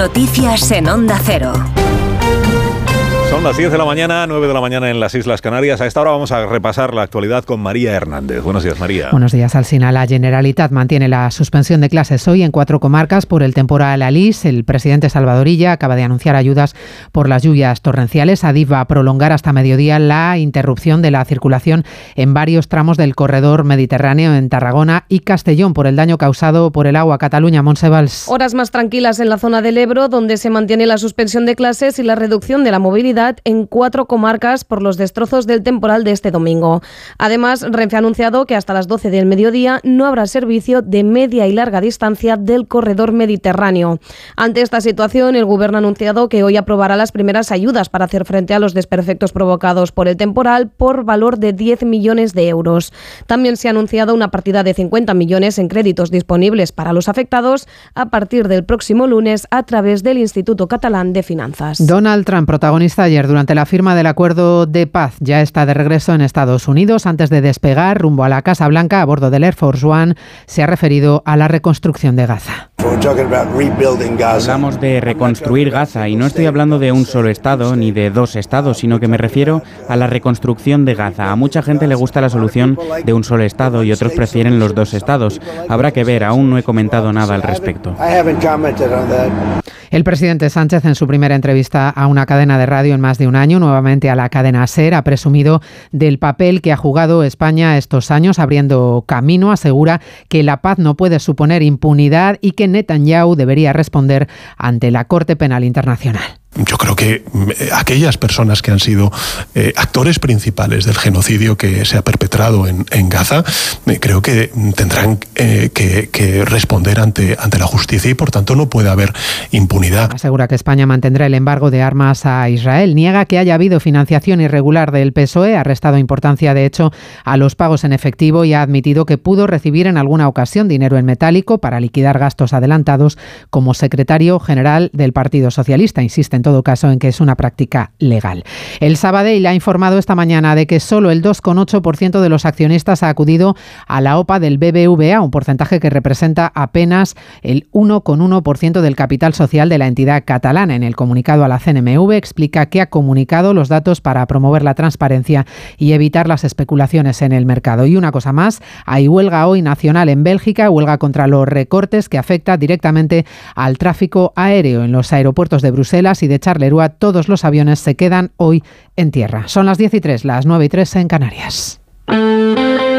Noticias en Onda Cero. Son las 10 de la mañana, 9 de la mañana en las Islas Canarias. A esta hora vamos a repasar la actualidad con María Hernández. Buenos días, María. Buenos días, Alsina. La Generalitat mantiene la suspensión de clases hoy en 4 comarcas por el temporal Alice. El presidente Salvador Illa acaba de anunciar ayudas por las lluvias torrenciales. Adif va a prolongar hasta mediodía la interrupción de la circulación en varios tramos del corredor mediterráneo en Tarragona y Castellón por el daño causado por el agua. Cataluña, Montse Valls. Horas más tranquilas en la zona del Ebro, donde se mantiene la suspensión de clases y la reducción de la movilidad en 4 comarcas por los destrozos del temporal de este domingo. Además, Renfe ha anunciado que hasta las 12 del mediodía no habrá servicio de media y larga distancia del corredor mediterráneo. Ante esta situación, el Gobierno ha anunciado que hoy aprobará las primeras ayudas para hacer frente a los desperfectos provocados por el temporal por valor de 10 millones de euros. También se ha anunciado una partida de 50 millones en créditos disponibles para los afectados a partir del próximo lunes a través del Instituto Catalán de Finanzas. Donald Trump, protagonista ayer durante la firma del acuerdo de paz, ya está de regreso en Estados Unidos. Antes de despegar rumbo a la Casa Blanca a bordo del Air Force One, se ha referido a la reconstrucción de Gaza. Hablamos de reconstruir Gaza y no estoy hablando de un solo estado ni de 2 estados, sino que me refiero a la reconstrucción de Gaza. A mucha gente le gusta la solución de un solo estado y otros prefieren los 2 estados. Habrá que ver, aún no he comentado nada al respecto. El presidente Sánchez, en su primera entrevista a una cadena de radio en más de un año, nuevamente a la cadena SER, ha presumido del papel que ha jugado España estos años abriendo camino. Asegura que la paz no puede suponer impunidad y que Netanyahu debería responder ante la Corte Penal Internacional. Yo creo que aquellas personas que han sido actores principales del genocidio que se ha perpetrado en Gaza, creo que tendrán que responder ante la justicia y por tanto no puede haber impunidad. Asegura que España mantendrá el embargo de armas a Israel. Niega que haya habido financiación irregular del PSOE. Ha restado importancia, de hecho, a los pagos en efectivo y ha admitido que pudo recibir en alguna ocasión dinero en metálico para liquidar gastos adelantados como secretario general del Partido Socialista. Insiste en todo caso en que es una práctica legal. El Sabadell ha informado esta mañana de que solo el 2,8% de los accionistas ha acudido a la OPA del BBVA, un porcentaje que representa apenas el 1,1% del capital social de la entidad catalana. En el comunicado a la CNMV explica que ha comunicado los datos para promover la transparencia y evitar las especulaciones en el mercado. Y una cosa más, hay huelga hoy nacional en Bélgica, huelga contra los recortes que afecta directamente al tráfico aéreo en los aeropuertos de Bruselas y de Charleroi. Todos los aviones se quedan hoy en tierra. Son las 10:03, las 9:03 en Canarias.